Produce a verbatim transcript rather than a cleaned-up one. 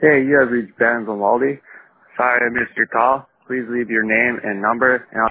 Hey, you have reached Ben Vimaldi. Sorry I missed your call. Please leave your name and number, and I'll